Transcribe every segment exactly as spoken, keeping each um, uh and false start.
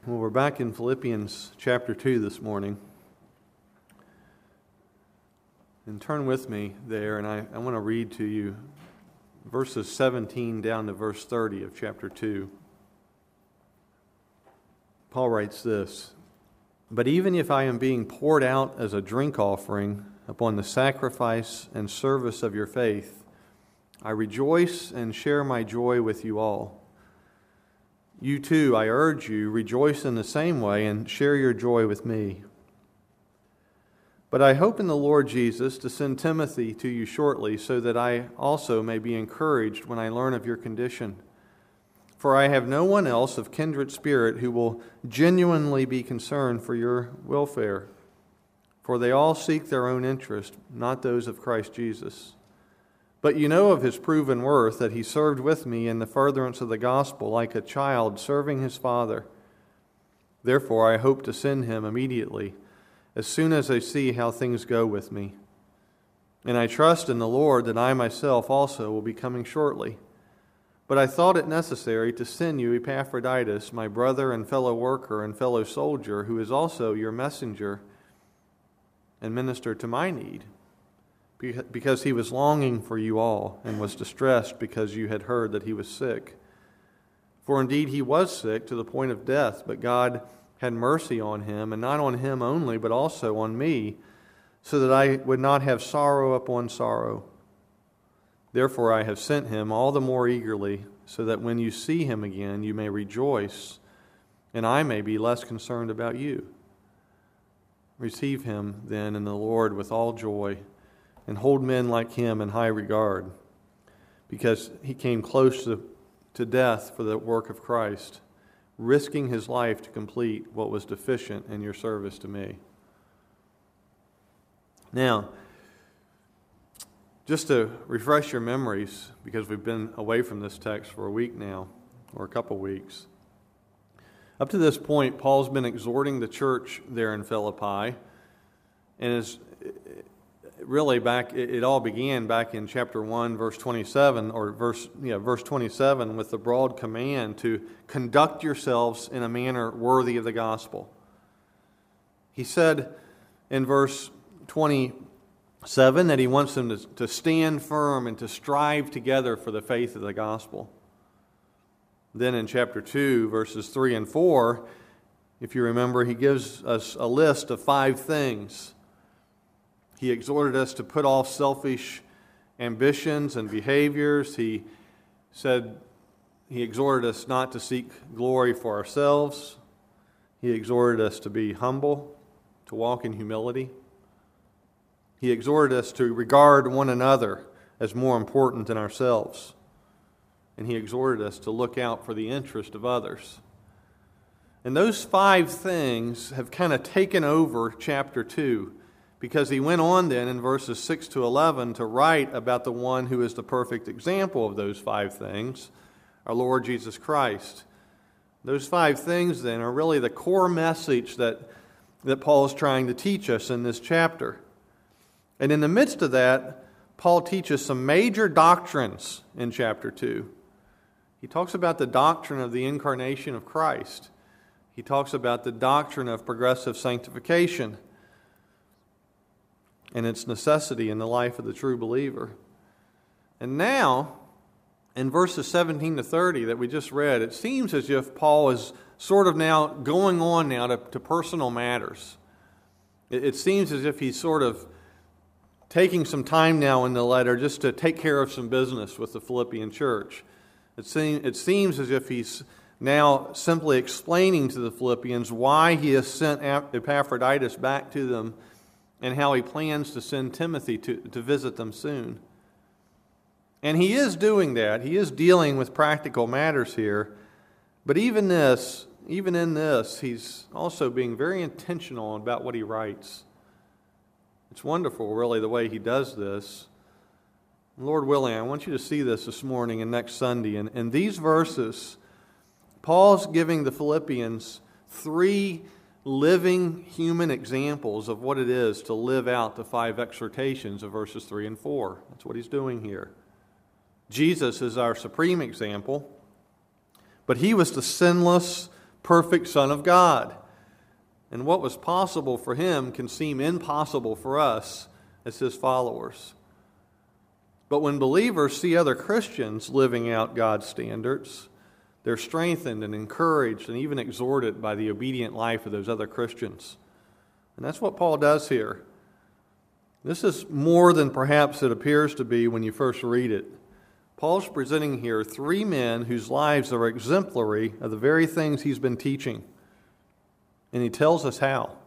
Well, we're back in Philippians chapter two this morning. And turn with me there, and I, I want to read to you verses seventeen down to verse thirty of chapter two. Paul writes this, "But even if I am being poured out as a drink offering upon the sacrifice and service of your faith, I rejoice and share my joy with you all. You too, I urge you, rejoice in the same way and share your joy with me. But I hope in the Lord Jesus to send Timothy to you shortly, so that I also may be encouraged when I learn of your condition. For I have no one else of kindred spirit who will genuinely be concerned for your welfare. For they all seek their own interest, not those of Christ Jesus. But you know of his proven worth, that he served with me in the furtherance of the gospel like a child serving his father. Therefore I hope to send him immediately, as soon as I see how things go with me. And I trust in the Lord that I myself also will be coming shortly. But I thought it necessary to send you Epaphroditus, my brother and fellow worker and fellow soldier, who is also your messenger and minister to my need, because he was longing for you all and was distressed because you had heard that he was sick. For indeed he was sick to the point of death, but God had mercy on him, and not on him only, but also on me, so that I would not have sorrow upon sorrow. Therefore I have sent him all the more eagerly, so that when you see him again you may rejoice, and I may be less concerned about you. Receive him then in the Lord with all joy, and hold men like him in high regard, because he came close to, to death for the work of Christ, risking his life to complete what was deficient in your service to me." Now, just to refresh your memories, because we've been away from this text for a week now, or a couple weeks. Up to this point, Paul's been exhorting the church there in Philippi, and is really back, it, it all began back in chapter one, verse twenty-seven, or verse, yeah, verse twenty-seven, with the broad command to conduct yourselves in a manner worthy of the gospel. He said in verse twenty-seven that he wants them to, to stand firm and to strive together for the faith of the gospel. Then in chapter two, verses three and four, if you remember, he gives us a list of five things. He exhorted us to put off selfish ambitions and behaviors. He said, he exhorted us not to seek glory for ourselves. He exhorted us to be humble, to walk in humility. He exhorted us to regard one another as more important than ourselves. And he exhorted us to look out for the interest of others. And those five things have kind of taken over chapter two, because he went on then in verses six to eleven to write about the one who is the perfect example of those five things, our Lord Jesus Christ. Those five things then are really the core message that, that Paul is trying to teach us in this chapter. And in the midst of that, Paul teaches some major doctrines in chapter two. He talks about the doctrine of the incarnation of Christ. He talks about the doctrine of progressive sanctification and its necessity in the life of the true believer. And now, in verses seventeen to thirty that we just read, it seems as if Paul is sort of now going on now to, to personal matters. It, it seems as if he's sort of taking some time now in the letter just to take care of some business with the Philippian church. It, seem, it seems as if he's now simply explaining to the Philippians why he has sent Epaphroditus back to them, and how he plans to send Timothy to, to visit them soon. And he is doing that. He is dealing with practical matters here. But even this, even in this, he's also being very intentional about what he writes. It's wonderful, really, the way he does this. Lord willing, I want you to see this this morning and next Sunday. And in these verses, Paul's giving the Philippians three living human examples of what it is to live out the five exhortations of verses three and four. That's what he's doing here. Jesus is our supreme example, but he was the sinless, perfect Son of God. And what was possible for him can seem impossible for us as his followers. But when believers see other Christians living out God's standards, they're strengthened and encouraged and even exhorted by the obedient life of those other Christians. And that's what Paul does here. This is more than perhaps it appears to be when you first read it. Paul's presenting here three men whose lives are exemplary of the very things he's been teaching. And he tells us how.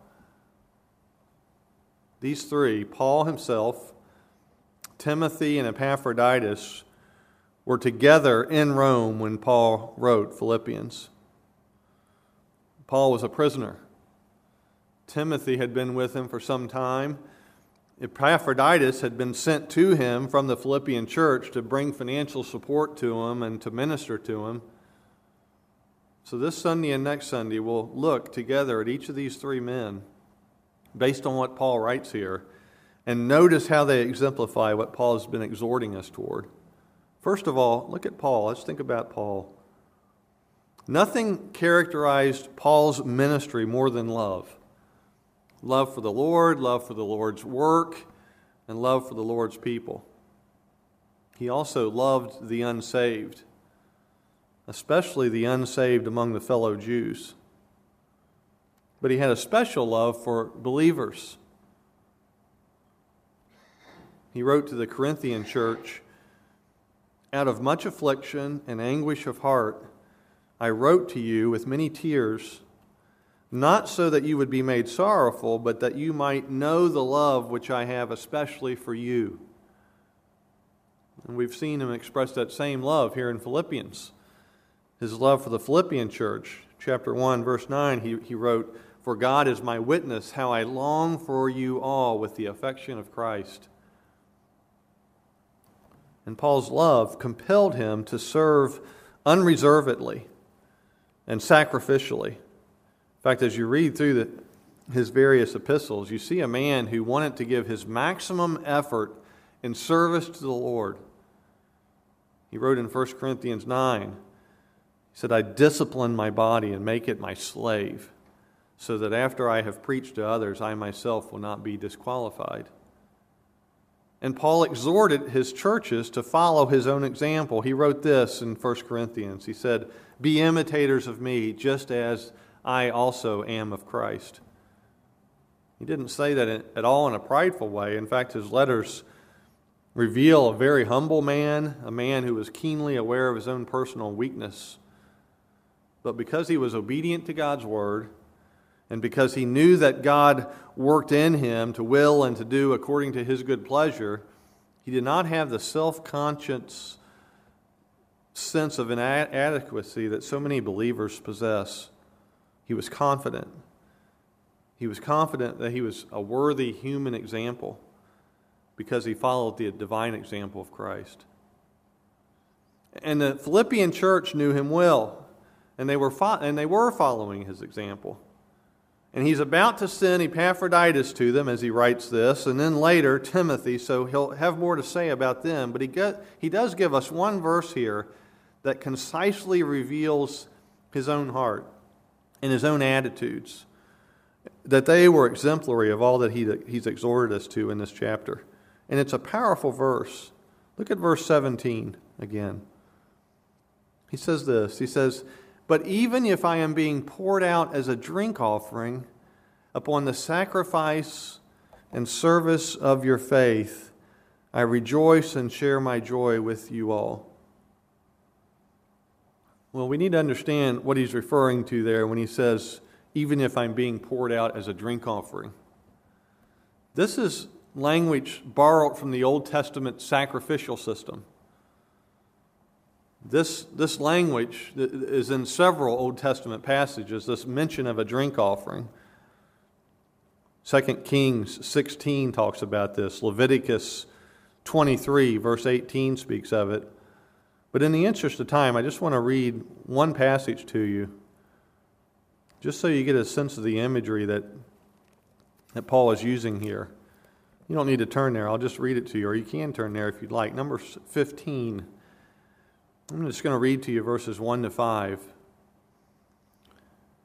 These three, Paul himself, Timothy, and Epaphroditus, were together in Rome when Paul wrote Philippians. Paul was a prisoner. Timothy had been with him for some time. Epaphroditus had been sent to him from the Philippian church to bring financial support to him and to minister to him. So this Sunday and next Sunday, we'll look together at each of these three men based on what Paul writes here and notice how they exemplify what Paul has been exhorting us toward. First of all, look at Paul. Let's think about Paul. Nothing characterized Paul's ministry more than love. Love for the Lord, love for the Lord's work, and love for the Lord's people. He also loved the unsaved, especially the unsaved among the fellow Jews. But he had a special love for believers. He wrote to the Corinthian church, "Out of much affliction and anguish of heart, I wrote to you with many tears, not so that you would be made sorrowful, but that you might know the love which I have especially for you." And we've seen him express that same love here in Philippians. His love for the Philippian church, chapter one, verse nine, he, he wrote, "For God is my witness, how I long for you all with the affection of Christ." And Paul's love compelled him to serve unreservedly and sacrificially. In fact, as you read through the, his various epistles, you see a man who wanted to give his maximum effort in service to the Lord. He wrote in First Corinthians nine, he said, "I discipline my body and make it my slave, so that after I have preached to others, I myself will not be disqualified." And Paul exhorted his churches to follow his own example. He wrote this in First Corinthians. He said, "Be imitators of me, just as I also am of Christ." He didn't say that at all in a prideful way. In fact, his letters reveal a very humble man, a man who was keenly aware of his own personal weakness. But because he was obedient to God's word, and because he knew that God worked in him to will and to do according to his good pleasure, he did not have the self-conscious sense of inadequacy that so many believers possess. He was confident. He was confident that he was a worthy human example because he followed the divine example of Christ. And the Philippian church knew him well, and they were fo- and they were following his example. And he's about to send Epaphroditus to them as he writes this, and then later Timothy, so he'll have more to say about them. But he get, he does give us one verse here that concisely reveals his own heart and his own attitudes, that they were exemplary of all that he, he's exhorted us to in this chapter. And it's a powerful verse. Look at verse seventeen again. He says this, he says, "But even if I am being poured out as a drink offering upon the sacrifice and service of your faith, I rejoice and share my joy with you all." Well, we need to understand what he's referring to there when he says, "even if I'm being poured out as a drink offering." This is language borrowed from the Old Testament sacrificial system. This, this language is in several Old Testament passages, this mention of a drink offering. Second Kings sixteen talks about this. Leviticus twenty-three, verse eighteen speaks of it. But in the interest of time, I just want to read one passage to you, just so you get a sense of the imagery that, that Paul is using here. You don't need to turn there. I'll just read it to you, or you can turn there if you'd like. Number fifteen. I'm just going to read to you verses one to five.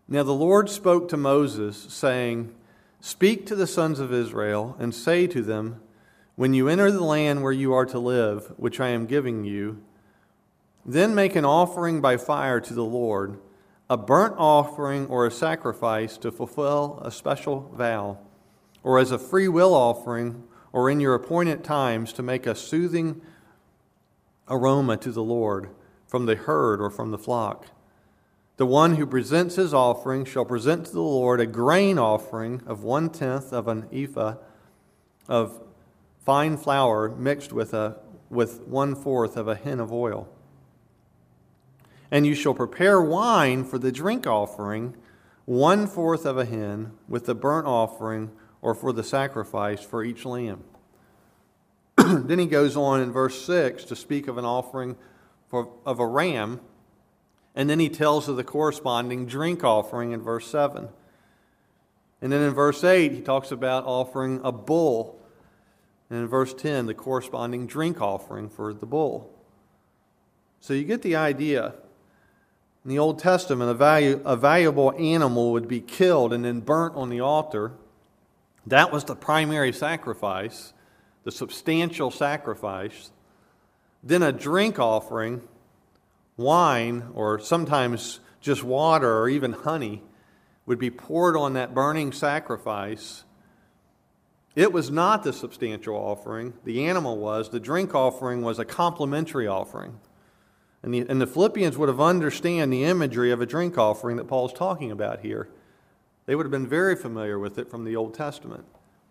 Now the Lord spoke to Moses, saying, Speak to the sons of Israel, and say to them, When you enter the land where you are to live, which I am giving you, then make an offering by fire to the Lord, a burnt offering or a sacrifice to fulfill a special vow, or as a free will offering, or in your appointed times to make a soothing aroma to the Lord from the herd or from the flock. The one who presents his offering shall present to the Lord a grain offering of one-tenth of an ephah of fine flour mixed with a with one-fourth of a hin of oil. And you shall prepare wine for the drink offering, one-fourth of a hin, with the burnt offering or for the sacrifice for each lamb. Then he goes on in verse six to speak of an offering for, of a ram. And then he tells of the corresponding drink offering in verse seven. And then in verse eight, he talks about offering a bull. And in verse ten, the corresponding drink offering for the bull. So you get the idea. In the Old Testament, a, value, a valuable animal would be killed and then burnt on the altar. That was the primary sacrifice, the substantial sacrifice. Then a drink offering, wine, or sometimes just water or even honey, would be poured on that burning sacrifice. It was not the substantial offering. The animal was. The drink offering was a complementary offering. And the, and the Philippians would have understood the imagery of a drink offering that Paul's talking about here. They would have been very familiar with it from the Old Testament.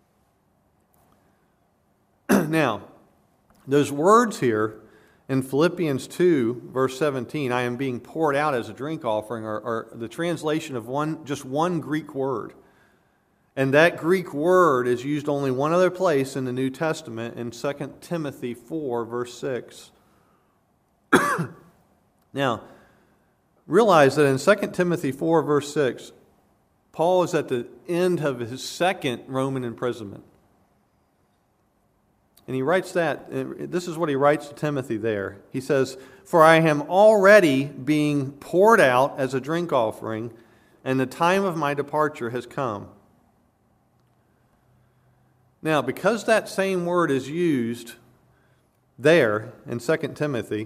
Now, those words here in Philippians two, verse seventeen, I am being poured out as a drink offering, are, are the translation of one just one Greek word. And that Greek word is used only one other place in the New Testament, in Second Timothy four, verse six. Now, realize that in Second Timothy four, verse six, Paul is at the end of his second Roman imprisonment. And he writes that, this is what he writes to Timothy there. He says, For I am already being poured out as a drink offering, and the time of my departure has come. Now, because that same word is used there in Second Timothy,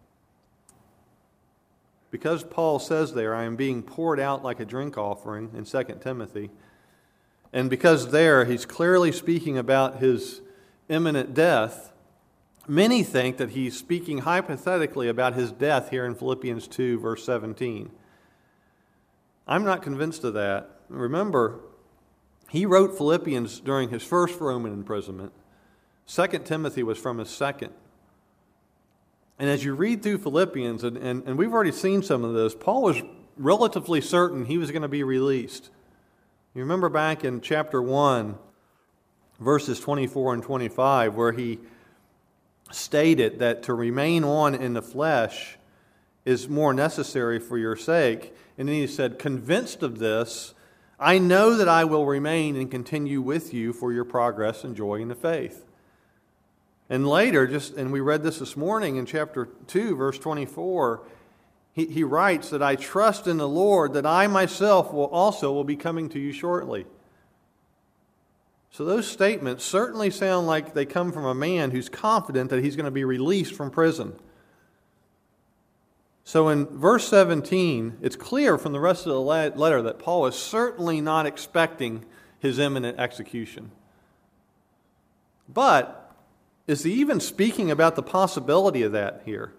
because Paul says there, I am being poured out like a drink offering in Second Timothy, and because there he's clearly speaking about his imminent death, many think that he's speaking hypothetically about his death here in Philippians two, verse seventeen. I'm not convinced of that. Remember, he wrote Philippians during his first Roman imprisonment. Second Timothy was from his second. And as you read through Philippians, and, and, and we've already seen some of this, Paul was relatively certain he was going to be released. You remember back in chapter one, verses twenty-four and twenty-five, where he stated that to remain on in the flesh is more necessary for your sake. And then he said, convinced of this, I know that I will remain and continue with you for your progress and joy in the faith. And later, just and we read this this morning in chapter two, verse twenty-four, he, he writes that I trust in the Lord that I myself will also will be coming to you shortly. So those statements certainly sound like they come from a man who's confident that he's going to be released from prison. So in verse seventeen, it's clear from the rest of the letter that Paul is certainly not expecting his imminent execution. But is he even speaking about the possibility of that here?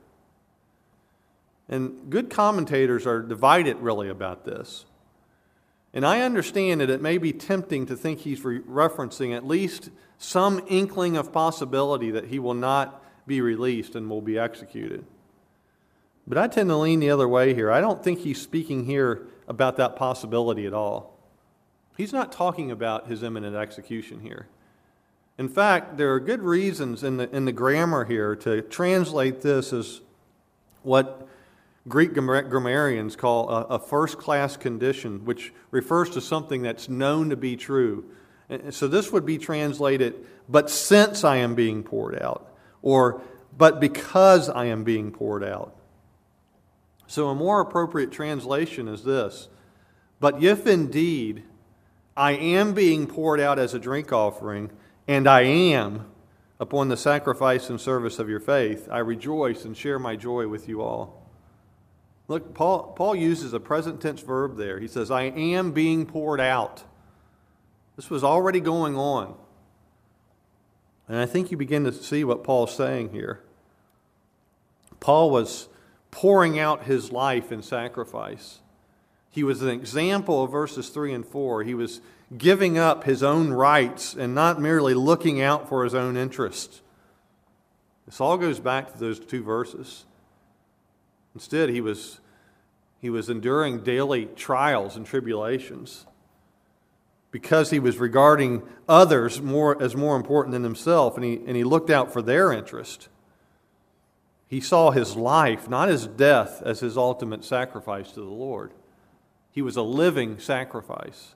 And good commentators are divided really about this. And I understand that it may be tempting to think he's re- referencing at least some inkling of possibility that he will not be released and will be executed. But I tend to lean the other way here. I don't think he's speaking here about that possibility at all. He's not talking about his imminent execution here. In fact, there are good reasons in the in the grammar here to translate this as what Greek grammarians call a, a first-class condition, which refers to something that's known to be true. And so this would be translated, but since I am being poured out, or but because I am being poured out. So a more appropriate translation is this: But if indeed I am being poured out as a drink offering, and I am upon the sacrifice and service of your faith, I rejoice and share my joy with you all. Look, Paul, Paul uses a present tense verb there. He says, I am being poured out. This was already going on. And I think you begin to see what Paul's saying here. Paul was pouring out his life in sacrifice. He was an example of verses three and four. He was giving up his own rights and not merely looking out for his own interests. This all goes back to those two verses. Instead, he was, he was enduring daily trials and tribulations because he was regarding others more as more important than himself, and he, and he looked out for their interest. He saw his life, not his death, as his ultimate sacrifice to the Lord. He was a living sacrifice.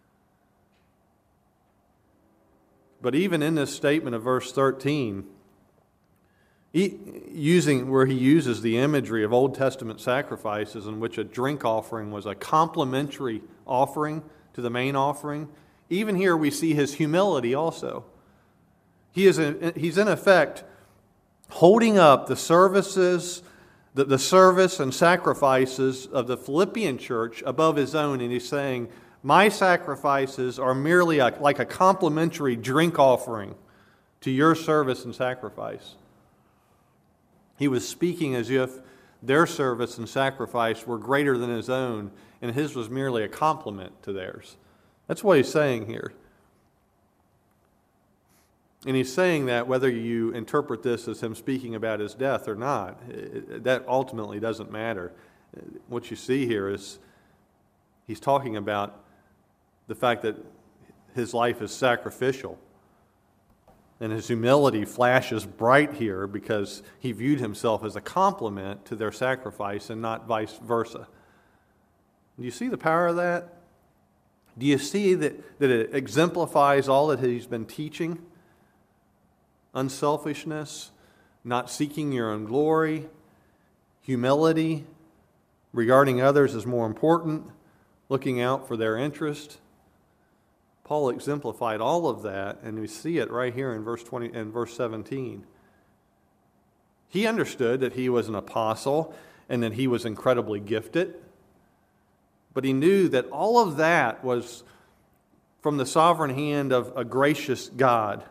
But even in this statement of verse thirteen, he, using where he uses the imagery of Old Testament sacrifices in which a drink offering was a complementary offering to the main offering, even here we see his humility also. He is in, he's in effect holding up the services, the, the service and sacrifices of the Philippian church above his own, and he's saying, my sacrifices are merely a, like a complimentary drink offering to your service and sacrifice. He was speaking as if their service and sacrifice were greater than his own, and his was merely a complement to theirs. That's what he's saying here. And he's saying that whether you interpret this as him speaking about his death or not, it, that ultimately doesn't matter. What you see here is he's talking about the fact that his life is sacrificial. And his humility flashes bright here because he viewed himself as a complement to their sacrifice and not vice versa. Do you see the power of that? Do you see that, that it exemplifies all that he's been teaching? Unselfishness, not seeking your own glory, humility, regarding others as more important, looking out for their interest. Paul exemplified all of that, and we see it right here in verse twenty and verse seventeen. He understood that he was an apostle and that he was incredibly gifted, but he knew that all of that was from the sovereign hand of a gracious God.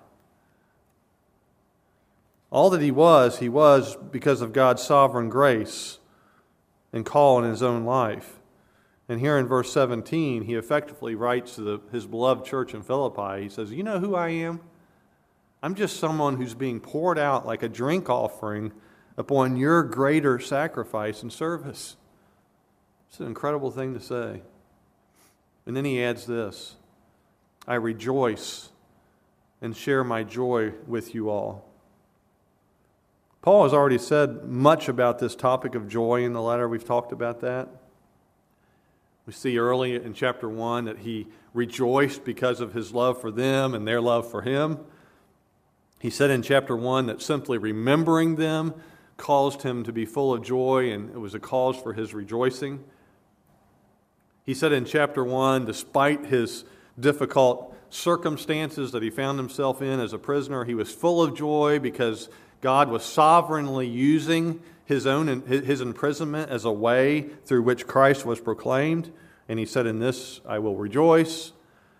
All that he was, he was because of God's sovereign grace and call in his own life. And here in verse seventeen, he effectively writes to the, his beloved church in Philippi. He says, you know who I am? I'm just someone who's being poured out like a drink offering upon your greater sacrifice and service. It's an incredible thing to say. And then he adds this, I rejoice and share my joy with you all. Paul has already said much about this topic of joy in the letter. We've talked about that. We see early in chapter one that he rejoiced because of his love for them and their love for him. He said in chapter one that simply remembering them caused him to be full of joy, and it was a cause for his rejoicing. He said in chapter one, despite his difficult circumstances that he found himself in as a prisoner, he was full of joy because God was sovereignly using his own his imprisonment as a way through which Christ was proclaimed. And he said, in this I will rejoice.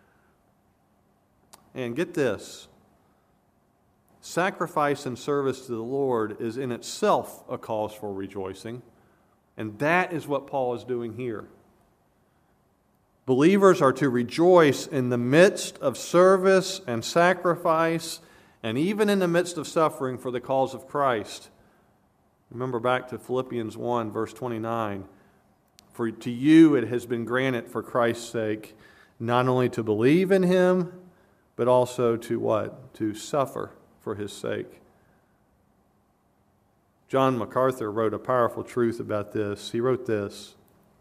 And get this, sacrifice and service to the Lord is in itself a cause for rejoicing. And that is what Paul is doing here. Believers are to rejoice in the midst of service and sacrifice, and even in the midst of suffering for the cause of Christ. Remember back to Philippians one, verse twenty-nine. For to you it has been granted for Christ's sake, not only to believe in him, but also to what? To suffer for his sake. John MacArthur wrote a powerful truth about this. He wrote this: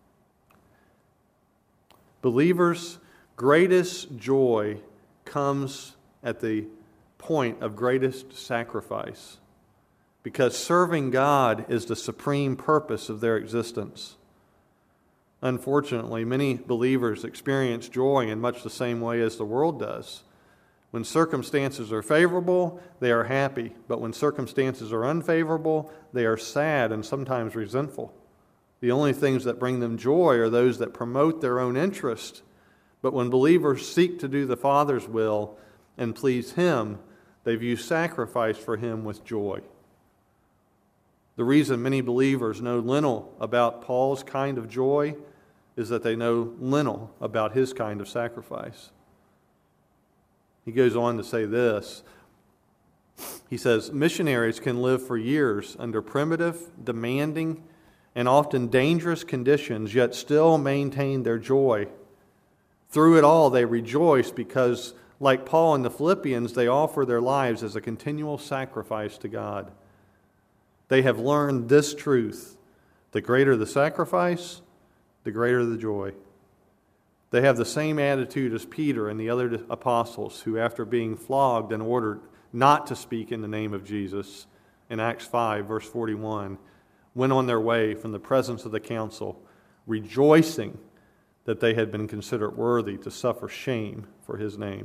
believers' greatest joy comes at the point of greatest sacrifice, because serving God is the supreme purpose of their existence. Unfortunately, many believers experience joy in much the same way as the world does. When circumstances are favorable, they are happy. But when circumstances are unfavorable, they are sad and sometimes resentful. The only things that bring them joy are those that promote their own interest. But when believers seek to do the Father's will and please Him, they view sacrifice for Him with joy. The reason many believers know little about Paul's kind of joy is that they know little about his kind of sacrifice. He goes on to say this. He says, missionaries can live for years under primitive, demanding, and often dangerous conditions, yet still maintain their joy. Through it all, they rejoice because, like Paul in the Philippians, they offer their lives as a continual sacrifice to God. They have learned this truth: the greater the sacrifice, the greater the joy. They have the same attitude as Peter and the other apostles who, after being flogged and ordered not to speak in the name of Jesus, in Acts five, verse forty-one, went on their way from the presence of the council, rejoicing that they had been considered worthy to suffer shame for His name.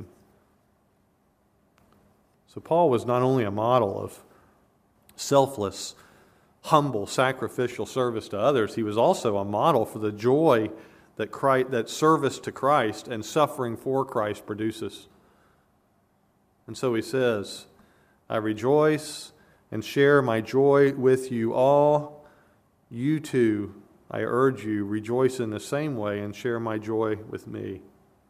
So Paul was not only a model of selfless, humble, sacrificial service to others, he was also a model for the joy that Christ, that service to Christ and suffering for Christ produces. And so he says, I rejoice and share my joy with you all. You too, I urge you, rejoice in the same way and share my joy with me.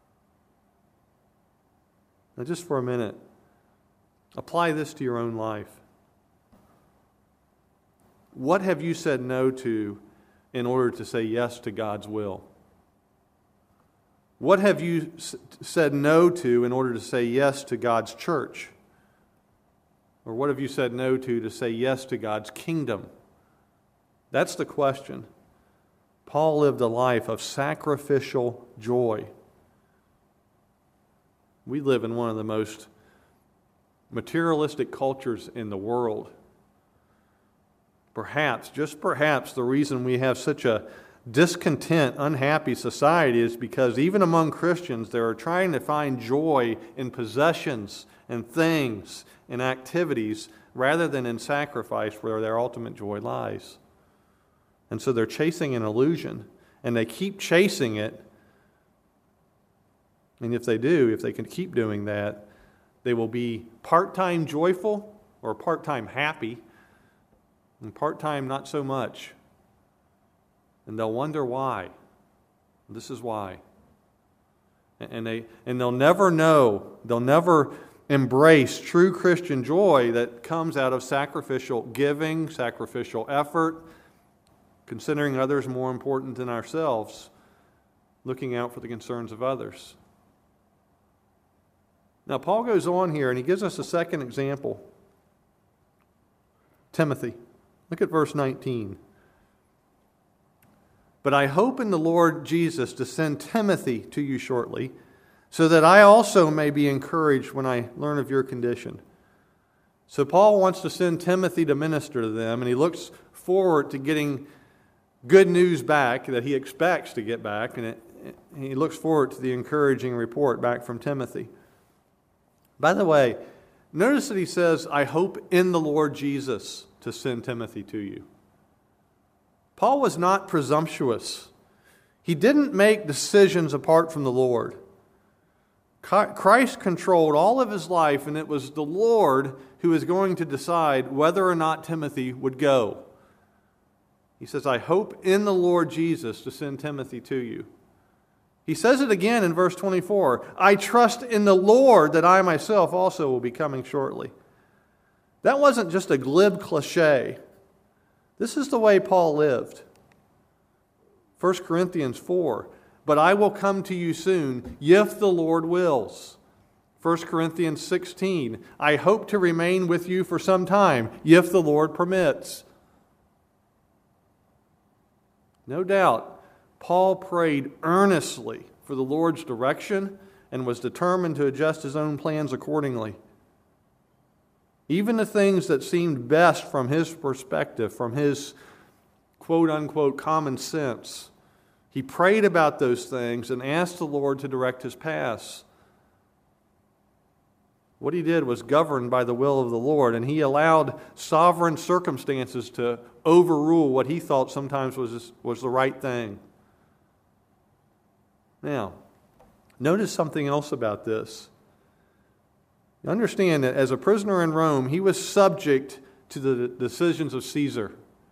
Now just for a minute, apply this to your own life. What have you said no to in order to say yes to God's will? What have you s- said no to in order to say yes to God's church? Or what have you said no to to say yes to God's kingdom? That's the question. Paul lived a life of sacrificial joy. We live in one of the most materialistic cultures in the world. Perhaps, just perhaps, the reason we have such a discontent, unhappy society is because even among Christians, they are trying to find joy in possessions and things and activities rather than in sacrifice where their ultimate joy lies. And so they're chasing an illusion, and they keep chasing it. And if they do, if they can keep doing that, they will be part-time joyful or part-time happy, and part-time not so much. And they'll wonder why. This is why. And they and they'll never know, they'll never embrace true Christian joy that comes out of sacrificial giving, sacrificial effort, considering others more important than ourselves, looking out for the concerns of others. Now, Paul goes on here and he gives us a second example. Timothy. Look at verse nineteen. But I hope in the Lord Jesus to send Timothy to you shortly, so that I also may be encouraged when I learn of your condition. So Paul wants to send Timothy to minister to them, and he looks forward to getting good news back that he expects to get back, and it, he looks forward to the encouraging report back from Timothy. By the way, notice that he says, I hope in the Lord Jesus to send Timothy to you. Paul was not presumptuous. He didn't make decisions apart from the Lord. Christ controlled all of his life, and it was the Lord who was going to decide whether or not Timothy would go. He says, I hope in the Lord Jesus to send Timothy to you. He says it again in verse twenty-four. I trust in the Lord that I myself also will be coming shortly. That wasn't just a glib cliche. This is the way Paul lived. First Corinthians four. But I will come to you soon, if the Lord wills. First Corinthians sixteen. I hope to remain with you for some time, if the Lord permits. No doubt, Paul prayed earnestly for the Lord's direction and was determined to adjust his own plans accordingly. Even the things that seemed best from his perspective, from his quote-unquote common sense, he He prayed about those things and asked the Lord to direct his paths. What he did was governed by the will of the Lord, and he allowed sovereign circumstances to overrule what he thought sometimes was, was the right thing. Now, notice something else about this. You understand that as a prisoner in Rome, he was subject to the decisions of Caesar.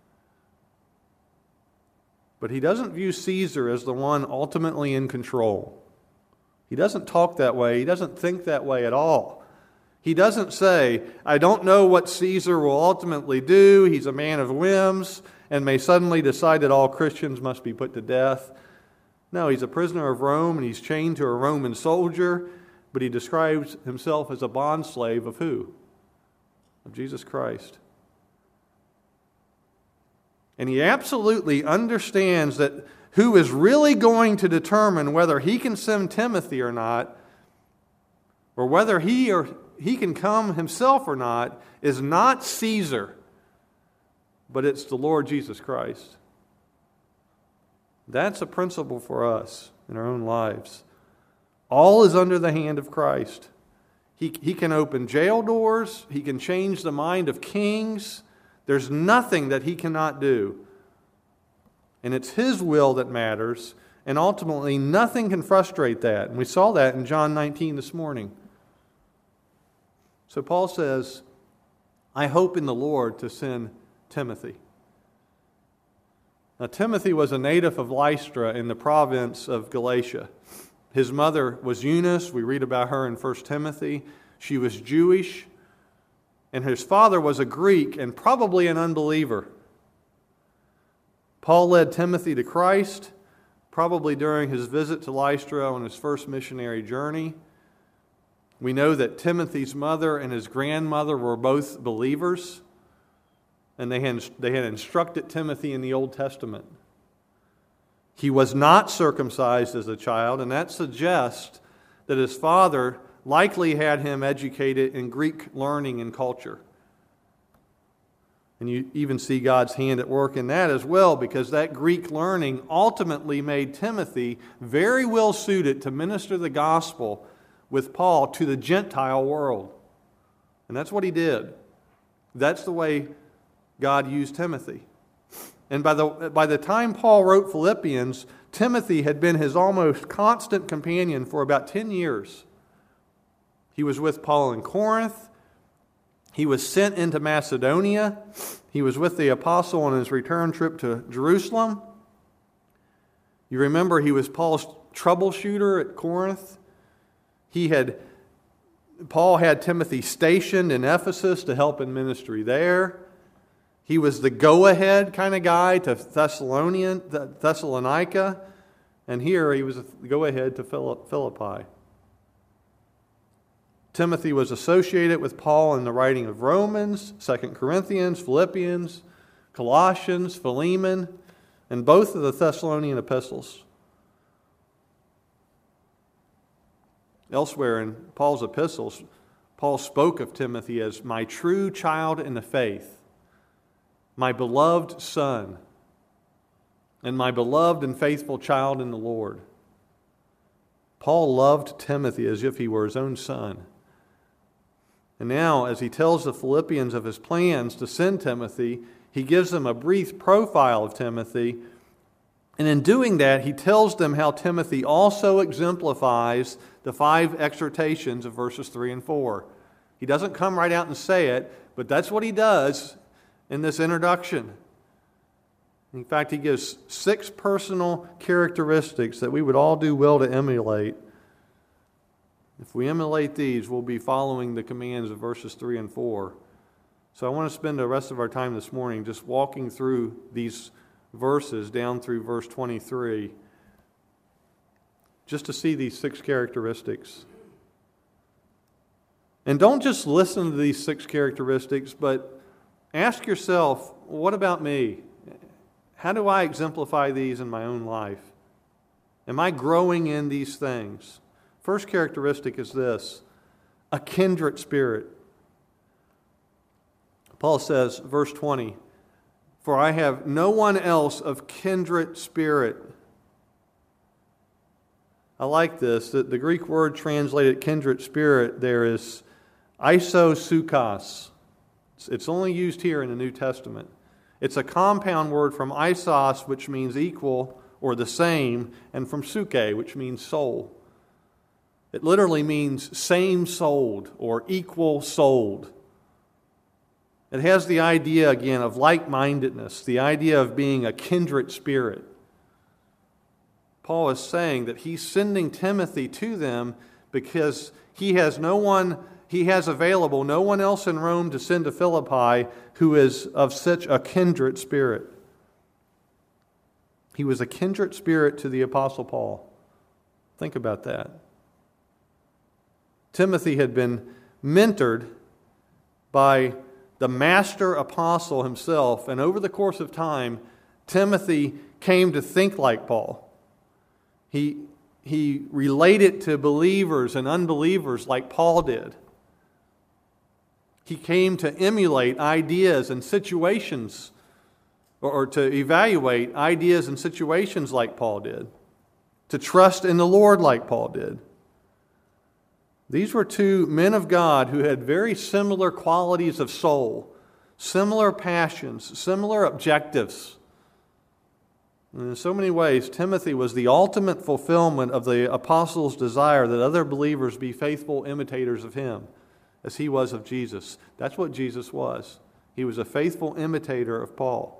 But he doesn't view Caesar as the one ultimately in control. He doesn't talk that way. He doesn't think that way at all. He doesn't say, I don't know what Caesar will ultimately do. He's a man of whims and may suddenly decide that all Christians must be put to death. No, he's a prisoner of Rome and he's chained to a Roman soldier, but he describes himself as a bondslave of who? Of Jesus Christ. And he absolutely understands that who is really going to determine whether he can send Timothy or not, or whether he or he can come himself or not, is not Caesar, but it's the Lord Jesus Christ. That's a principle for us in our own lives. All is under the hand of Christ. He, he can open jail doors. He can change the mind of kings. There's nothing that he cannot do. And it's his will that matters. And ultimately, nothing can frustrate that. And we saw that in John nineteen this morning. So Paul says, I hope in the Lord to send Timothy. Now, Timothy was a native of Lystra in the province of Galatia. His mother was Eunice. We read about her in First Timothy. She was Jewish. And his father was a Greek and probably an unbeliever. Paul led Timothy to Christ, probably during his visit to Lystra on his first missionary journey. We know that Timothy's mother and his grandmother were both believers, and they had, they had instructed Timothy in the Old Testament. He was not circumcised as a child, and that suggests that his father likely had him educated in Greek learning and culture. And you even see God's hand at work in that as well, because that Greek learning ultimately made Timothy very well suited to minister the gospel with Paul to the Gentile world. And that's what he did. That's the way God used Timothy. And by the, by the time Paul wrote Philippians, Timothy had been his almost constant companion for about ten years. He was with Paul in Corinth. He was sent into Macedonia. He was with the apostle on his return trip to Jerusalem. You remember he was Paul's troubleshooter at Corinth. He had, Paul had Timothy stationed in Ephesus to help in ministry there. He was the go-ahead kind of guy to Thessalonian, Thessalonica, and here he was the go-ahead to Philippi. Timothy was associated with Paul in the writing of Romans, Second Corinthians, Philippians, Colossians, Philemon, and both of the Thessalonian epistles. Elsewhere in Paul's epistles, Paul spoke of Timothy as my true child in the faith, my beloved son, and my beloved and faithful child in the Lord. Paul loved Timothy as if he were his own son. And now, as he tells the Philippians of his plans to send Timothy, he gives them a brief profile of Timothy. And in doing that, he tells them how Timothy also exemplifies the five exhortations of verses three and four. He doesn't come right out and say it, but that's what he does in this introduction. In fact, he gives six personal characteristics that we would all do well to emulate. If we emulate these, we'll be following the commands of verses three and four. So I want to spend the rest of our time this morning just walking through these verses down through verse twenty-three, just to see these six characteristics. And don't just listen to these six characteristics, but ask yourself, what about me? How do I exemplify these in my own life? Am I growing in these things? First characteristic is this: a kindred spirit. Paul says, verse twenty, "For I have no one else of kindred spirit." I like this. The, the Greek word translated kindred spirit there is isosukos. It's, it's only used here in the New Testament. It's a compound word from isos, which means equal or the same, and from suke, which means soul. It literally means same-souled or equal-souled. It has the idea, again, of like-mindedness, the idea of being a kindred spirit. Paul is saying that he's sending Timothy to them because he has no one, he has available no one else in Rome to send to Philippi who is of such a kindred spirit. He was a kindred spirit to the Apostle Paul. Think about that. Timothy had been mentored by the master apostle himself, and over the course of time, Timothy came to think like Paul. He, he related to believers and unbelievers like Paul did. He came to emulate ideas and situations, or, or to evaluate ideas and situations like Paul did, to trust in the Lord like Paul did. These were two men of God who had very similar qualities of soul, similar passions, similar objectives. And in so many ways, Timothy was the ultimate fulfillment of the apostles' desire that other believers be faithful imitators of him, as he was of Jesus. That's what Jesus was. He was a faithful imitator of Paul.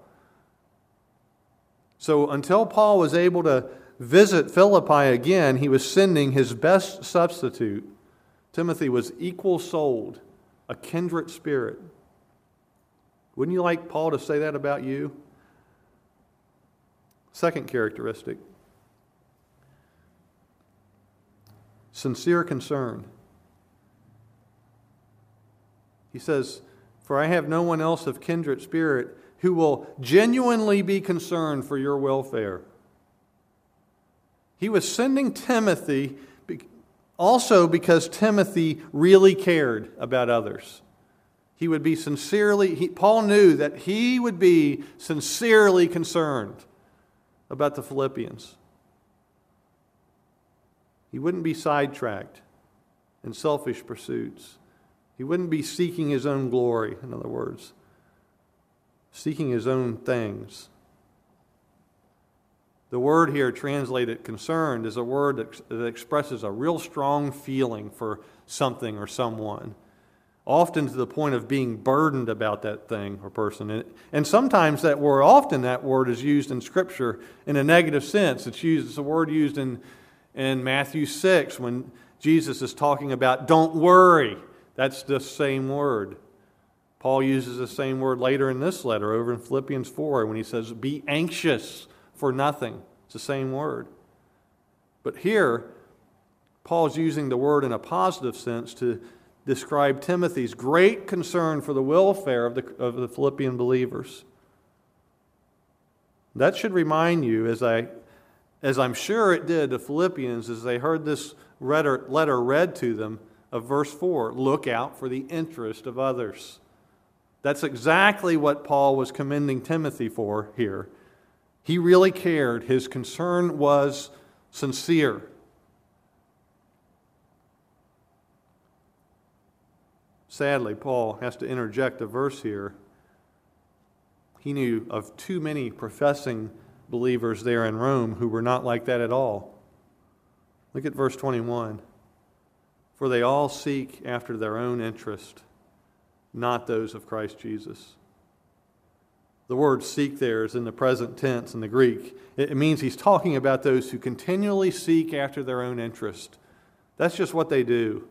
So until Paul was able to visit Philippi again, he was sending his best substitute. Timothy was equal-souled, a kindred spirit. Wouldn't you like Paul to say that about you? Second characteristic, sincere concern. He says, "For I have no one else of kindred spirit who will genuinely be concerned for your welfare." He was sending Timothy also because Timothy really cared about others. He would be sincerely, he, Paul knew that he would be sincerely concerned about the Philippians. He wouldn't be sidetracked in selfish pursuits. He wouldn't be seeking his own glory, in other words, seeking his own things. The word here translated concerned is a word that expresses a real strong feeling for something or someone, often to the point of being burdened about that thing or person. And sometimes that word, often that word is used in Scripture in a negative sense. It's used, it's a word used in, in Matthew six when Jesus is talking about don't worry. That's the same word. Paul uses the same word later in this letter over in Philippians four when he says be anxious for nothing. It's the same word. But here, Paul's using the word in a positive sense to describe Timothy's great concern for the welfare of the, of the Philippian believers. That should remind you, as, I, as I'm sure it did the Philippians as they heard this letter, letter read to them, of verse four, look out for the interest of others. That's exactly what Paul was commending Timothy for here. He really cared. His concern was sincere. Sadly, Paul has to interject a verse here. He knew of too many professing believers there in Rome who were not like that at all. Look at verse twenty-one. For they all seek after their own interest, not those of Christ Jesus. The word seek there is in the present tense in the Greek. It means he's talking about those who continually seek after their own interest. That's just what they do.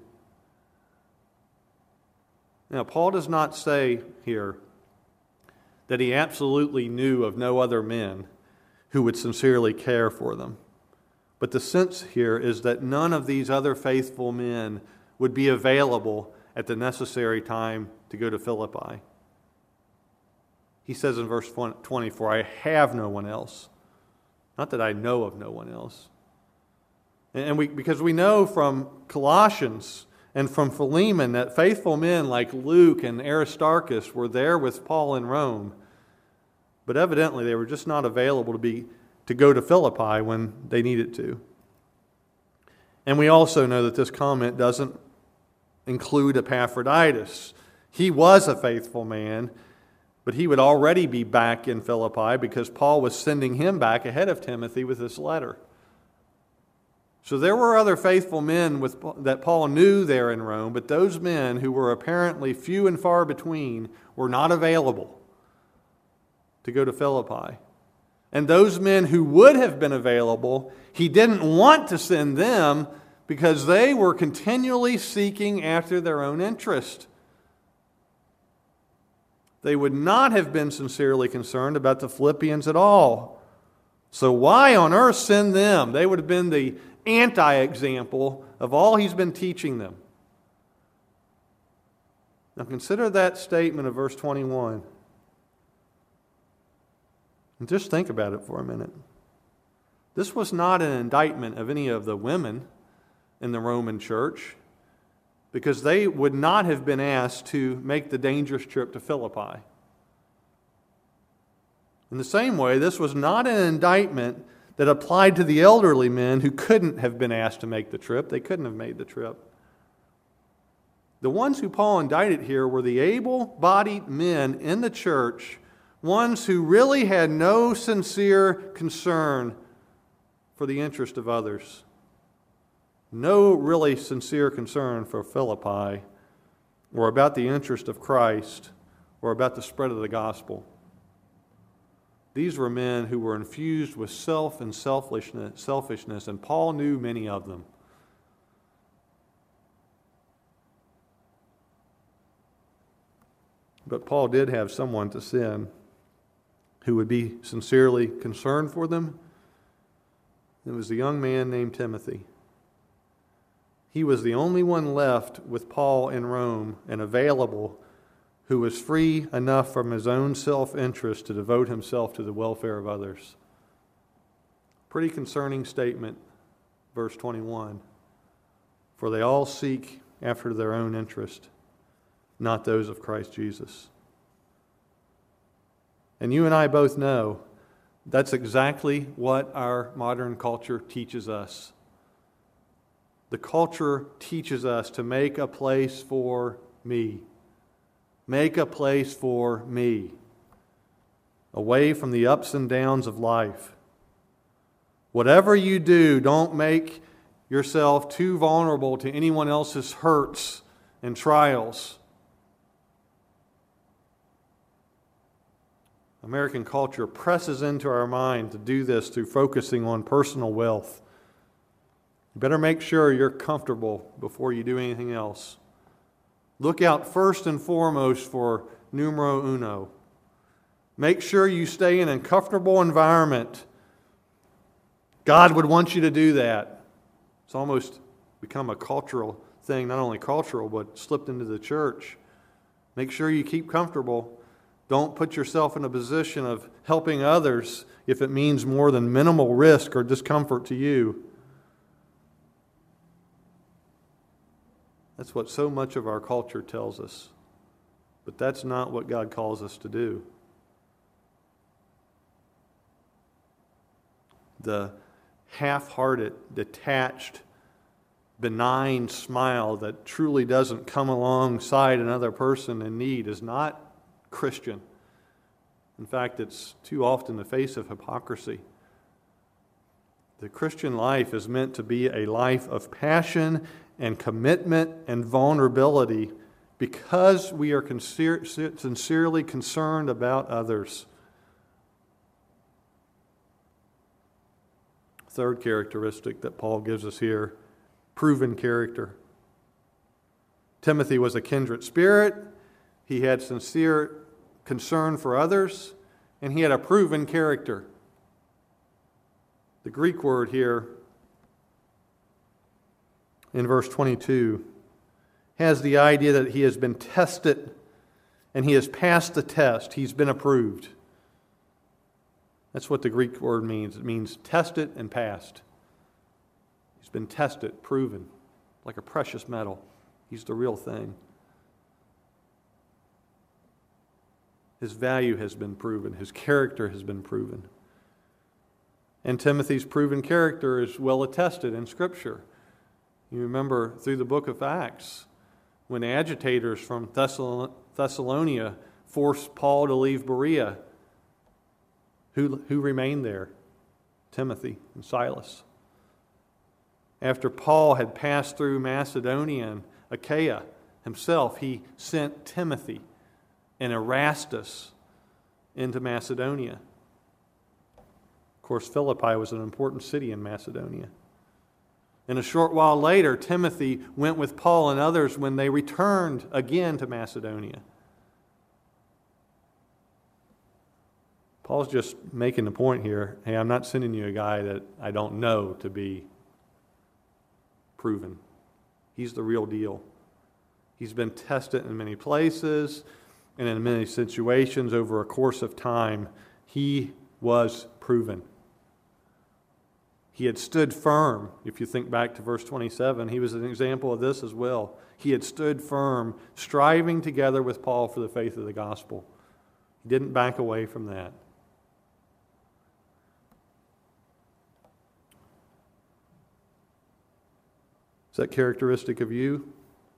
Now, Paul does not say here that he absolutely knew of no other men who would sincerely care for them. But the sense here is that none of these other faithful men would be available at the necessary time to go to Philippi. He says in verse twenty, for I have no one else. Not that I know of no one else. And we, because we know from Colossians and from Philemon that faithful men like Luke and Aristarchus were there with Paul in Rome. But evidently they were just not available to be to go to Philippi when they needed to. And we also know that this comment doesn't include Epaphroditus. He was a faithful man, but he would already be back in Philippi because Paul was sending him back ahead of Timothy with this letter. So there were other faithful men with, that Paul knew there in Rome, but those men who were apparently few and far between were not available to go to Philippi. And those men who would have been available, he didn't want to send them because they were continually seeking after their own interest. They would not have been sincerely concerned about the Philippians at all. So why on earth send them? They would have been the anti-example of all he's been teaching them. Now consider that statement of verse twenty-one. And just think about it for a minute. This was not an indictment of any of the women in the Roman church, because they would not have been asked to make the dangerous trip to Philippi. In the same way, this was not an indictment that applied to the elderly men who couldn't have been asked to make the trip. They couldn't have made the trip. The ones who Paul indicted here were the able-bodied men in the church, ones who really had no sincere concern for the interest of others. No really sincere concern for Philippi or about the interest of Christ or about the spread of the gospel. These were men who were infused with self and selfishness, selfishness, and Paul knew many of them. But Paul did have someone to send who would be sincerely concerned for them. It was a young man named Timothy. He was the only one left with Paul in Rome and available who was free enough from his own self-interest to devote himself to the welfare of others. Pretty concerning statement, verse twenty-one. For they all seek after their own interest, not those of Christ Jesus. And you and I both know that's exactly what our modern culture teaches us. The culture teaches us to make a place for me. Make a place for me. Away from the ups and downs of life. Whatever you do, don't make yourself too vulnerable to anyone else's hurts and trials. American culture presses into our mind to do this through focusing on personal wealth. You better make sure you're comfortable before you do anything else. Look out first and foremost for numero uno. Make sure you stay in a comfortable environment. God would want you to do that. It's almost become a cultural thing, not only cultural, but slipped into the church. Make sure you keep comfortable. Don't put yourself in a position of helping others if it means more than minimal risk or discomfort to you. That's what so much of our culture tells us. But that's not what God calls us to do. The half-hearted, detached, benign smile that truly doesn't come alongside another person in need is not Christian. In fact, it's too often the face of hypocrisy. The Christian life is meant to be a life of passion and commitment and vulnerability because we are sincerely concerned about others. Third characteristic that Paul gives us here, proven character. Timothy was a kindred spirit. He had sincere concern for others, and he had a proven character. The Greek word here in verse twenty-two has the idea that he has been tested and he has passed the test. He's been approved. That's what the Greek word means. It means tested and passed. He's been tested, proven, like a precious metal. He's the real thing. His value has been proven. His character has been proven. And Timothy's proven character is well attested in Scripture. You remember through the book of Acts, when the agitators from Thessalon- Thessalonica forced Paul to leave Berea, who, who remained there? Timothy and Silas. After Paul had passed through Macedonia and Achaia himself, he sent Timothy and Erastus into Macedonia. Of course, Philippi was an important city in Macedonia. And a short while later, Timothy went with Paul and others when they returned again to Macedonia. Paul's just making the point here, hey, I'm not sending you a guy that I don't know to be proven. He's the real deal. He's been tested in many places and in many situations over a course of time. He was proven. He had stood firm. If you think back to verse twenty-seven, he was an example of this as well. He had stood firm, striving together with Paul for the faith of the gospel. He didn't back away from that. Is that characteristic of you?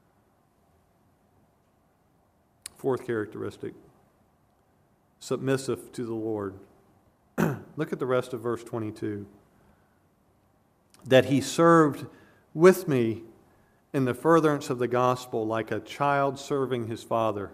Fourth characteristic, submissive to the Lord. Look at the rest of verse twenty-two. That he served with me in the furtherance of the gospel like a child serving his father.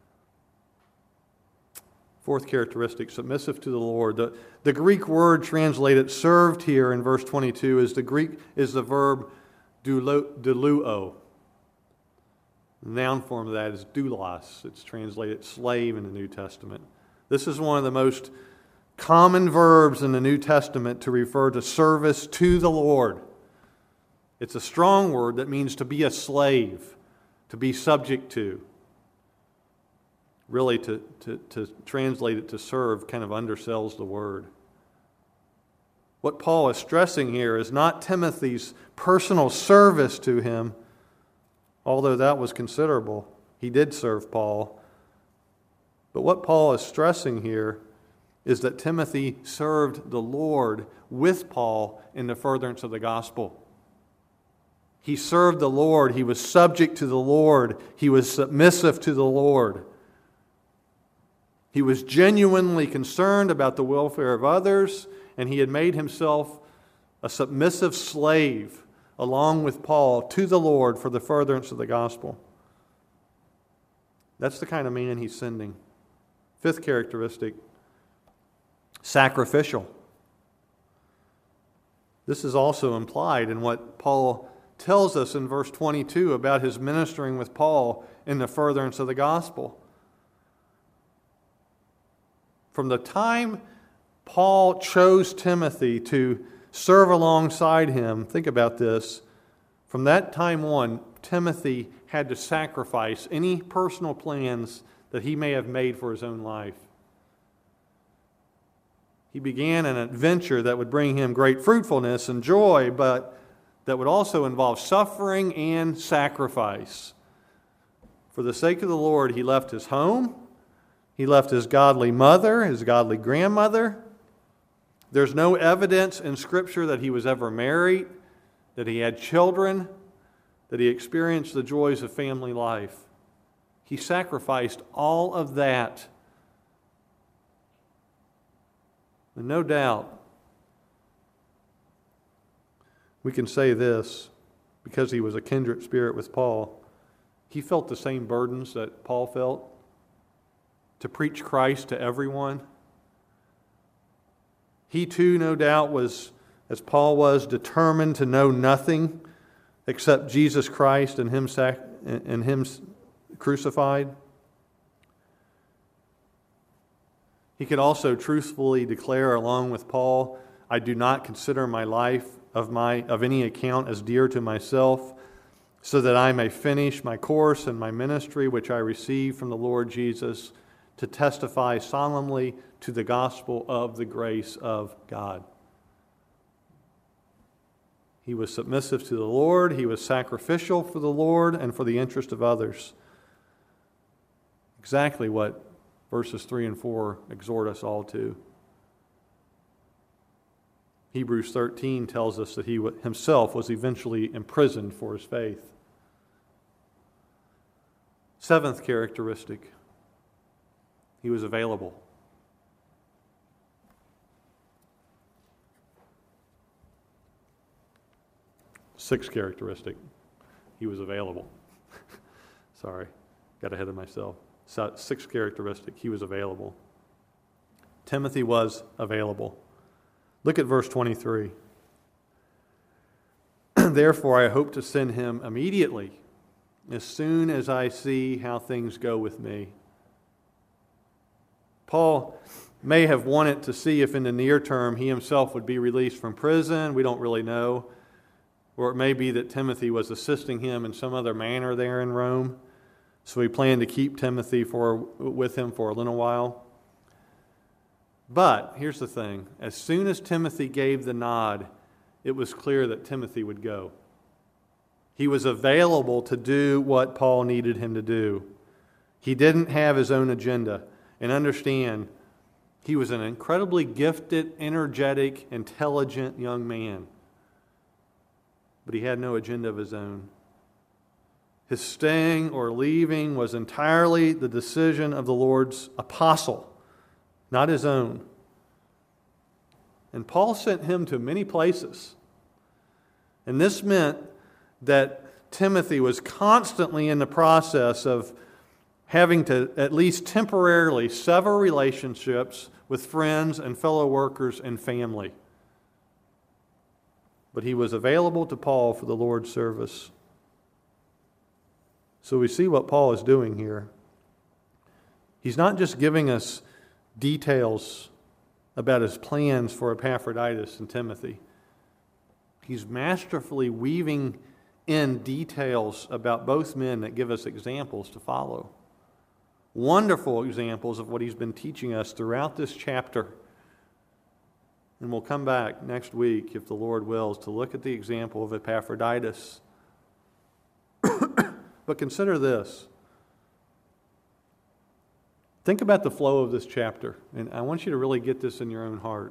Fourth characteristic, submissive to the Lord. The, the Greek word translated served here in verse twenty-two is the Greek is the verb doulo. The noun form of that is doulos. It's translated slave in the New Testament. This is one of the most common verbs in the New Testament to refer to service to the Lord. It's a strong word that means to be a slave, to be subject to. Really, to, to, to translate it to serve kind of undersells the word. What Paul is stressing here is not Timothy's personal service to him, although that was considerable. He did serve Paul. But what Paul is stressing here is that Timothy served the Lord with Paul in the furtherance of the gospel. He served the Lord. He was subject to the Lord. He was submissive to the Lord. He was genuinely concerned about the welfare of others, and he had made himself a submissive slave along with Paul to the Lord for the furtherance of the gospel. That's the kind of man he's sending. Fifth characteristic, sacrificial. This is also implied in what Paul tells us in verse twenty-two about his ministering with Paul in the furtherance of the gospel. From the time Paul chose Timothy to serve alongside him, think about this, from that time on, Timothy had to sacrifice any personal plans that he may have made for his own life. He began an adventure that would bring him great fruitfulness and joy, but that would also involve suffering and sacrifice. For the sake of the Lord, he left his home. He left his godly mother, his godly grandmother. There's no evidence in Scripture that he was ever married, that he had children, that he experienced the joys of family life. He sacrificed all of that. And no doubt, we can say this, because he was a kindred spirit with Paul, he felt the same burdens that Paul felt, to preach Christ to everyone. He too, no doubt, was, as Paul was, determined to know nothing except Jesus Christ and Him, sac- and him crucified. He could also truthfully declare, along with Paul, I do not consider my life of my of any account as dear to myself, so that I may finish my course and my ministry which I received from the Lord Jesus, to testify solemnly to the gospel of the grace of God. He was submissive to the Lord. He was sacrificial for the Lord and for the interest of others. Exactly what verses three and four exhort us all to. Hebrews thirteen tells us that he himself was eventually imprisoned for his faith. Seventh characteristic, he was available. Sixth characteristic, he was available. Sorry, got ahead of myself. So, sixth characteristic, he was available. Timothy was available. Look at verse twenty-three. Therefore, I hope to send him immediately, as soon as I see how things go with me. Paul may have wanted to see if in the near term he himself would be released from prison. We don't really know. Or it may be that Timothy was assisting him in some other manner there in Rome. So he planned to keep Timothy for with him for a little while. But here's the thing. As soon as Timothy gave the nod, it was clear that Timothy would go. He was available to do what Paul needed him to do. He didn't have his own agenda. And understand, he was an incredibly gifted, energetic, intelligent young man. But he had no agenda of his own. His staying or leaving was entirely the decision of the Lord's apostle, not his own. And Paul sent him to many places. And this meant that Timothy was constantly in the process of having to at least temporarily sever relationships with friends and fellow workers and family. But he was available to Paul for the Lord's service. So we see what Paul is doing here. He's not just giving us details about his plans for Epaphroditus and Timothy. He's masterfully weaving in details about both men that give us examples to follow. Wonderful examples of what he's been teaching us throughout this chapter. And we'll come back next week, if the Lord wills, to look at the example of Epaphroditus. But consider this. Think about the flow of this chapter, and I want you to really get this in your own heart.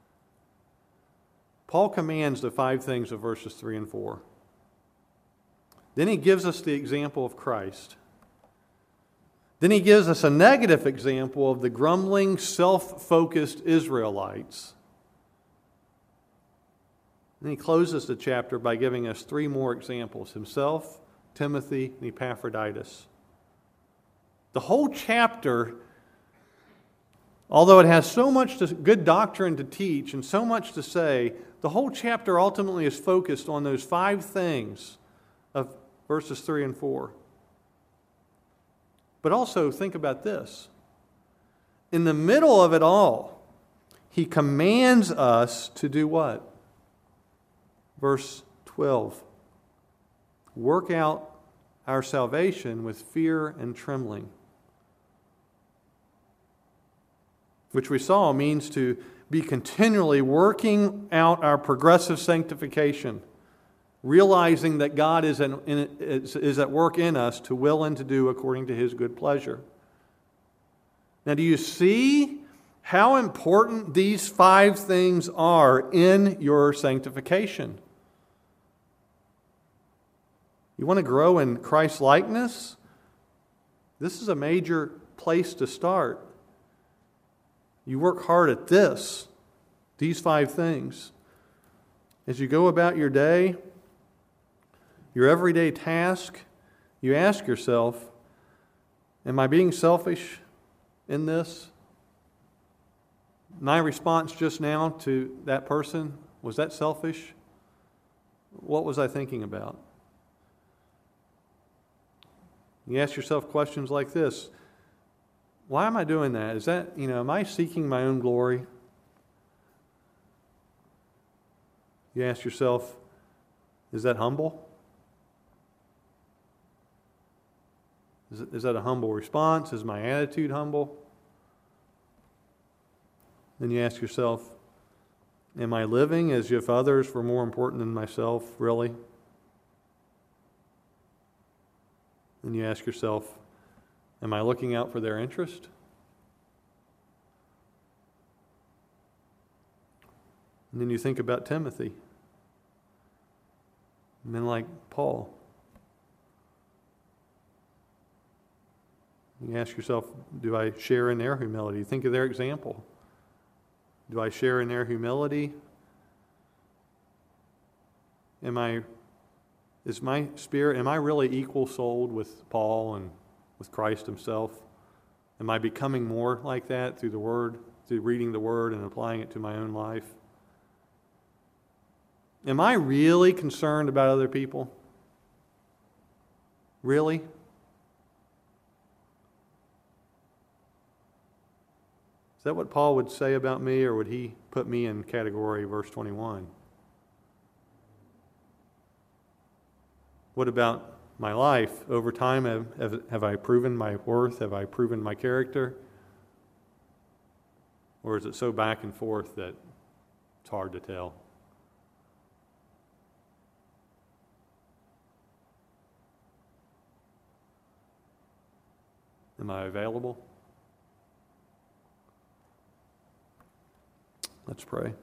Paul commands the five things of verses three and four. Then he gives us the example of Christ. Then he gives us a negative example of the grumbling, self-focused Israelites. And he closes the chapter by giving us three more examples: himself, Timothy, and Epaphroditus. The whole chapter, although it has so much to, good doctrine to teach and so much to say, the whole chapter ultimately is focused on those five things of verses three and four. But also think about this. In the middle of it all, he commands us to do what? Verse twelve. Work out our salvation with fear and trembling. Which we saw means to be continually working out our progressive sanctification, realizing that God is, in, in, is, is at work in us to will and to do according to His good pleasure. Now, do you see how important these five things are in your sanctification? You want to grow in Christ's likeness? This is a major place to start. You work hard at this, these five things. As you go about your day, your everyday task, you ask yourself, am I being selfish in this? My response just now to that person, was that selfish? What was I thinking about? You ask yourself questions like this. Why am I doing that? Is that, you know, am I seeking my own glory? You ask yourself, is that humble? Is, it, is that a humble response? Is my attitude humble? Then you ask yourself, am I living as if others were more important than myself, really? Then you ask yourself, am I looking out for their interest? And then you think about Timothy. Men like Paul. You ask yourself, do I share in their humility? Think of their example. Do I share in their humility? Am I, is my spirit, am I really equal souled with Paul and with Christ himself? Am I becoming more like that through the Word, through reading the Word and applying it to my own life? Am I really concerned about other people? Really? Is that what Paul would say about me, or would he put me in category verse twenty-one? What about my life? Over time, have, have, have I proven my worth? Have I proven my character? Or is it so back and forth that it's hard to tell? Am I available? Let's pray.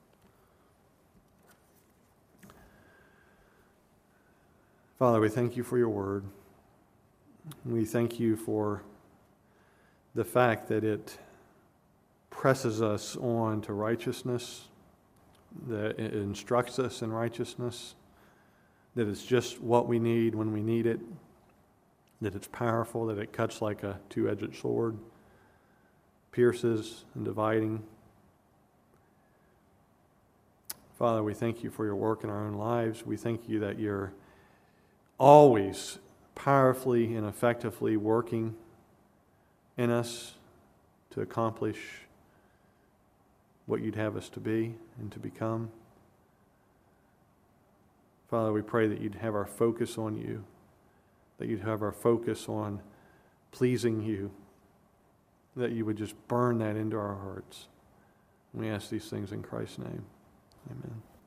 Father, we thank you for your word. We thank you for the fact that it presses us on to righteousness, that it instructs us in righteousness, that it's just what we need when we need it, that it's powerful, that it cuts like a two-edged sword, pierces and dividing. Father, we thank you for your work in our own lives. We thank you that you're always powerfully and effectively working in us to accomplish what you'd have us to be and to become. Father, we pray that you'd have our focus on you, that you'd have our focus on pleasing you, that you would just burn that into our hearts. We ask these things in Christ's name. Amen.